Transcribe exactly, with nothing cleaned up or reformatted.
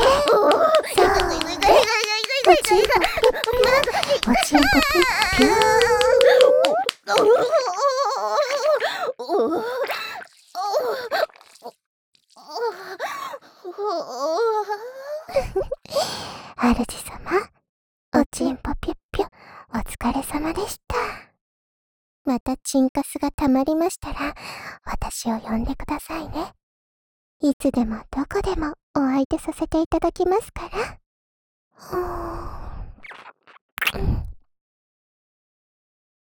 そうおちんぽおちんぽぴゅぴゅ主様、おちんぽぴゅぴゅお疲れ様でした。またチンカスがたまりましたら私を呼んでくださいね。いつでもどこでもお相手させていただきますから。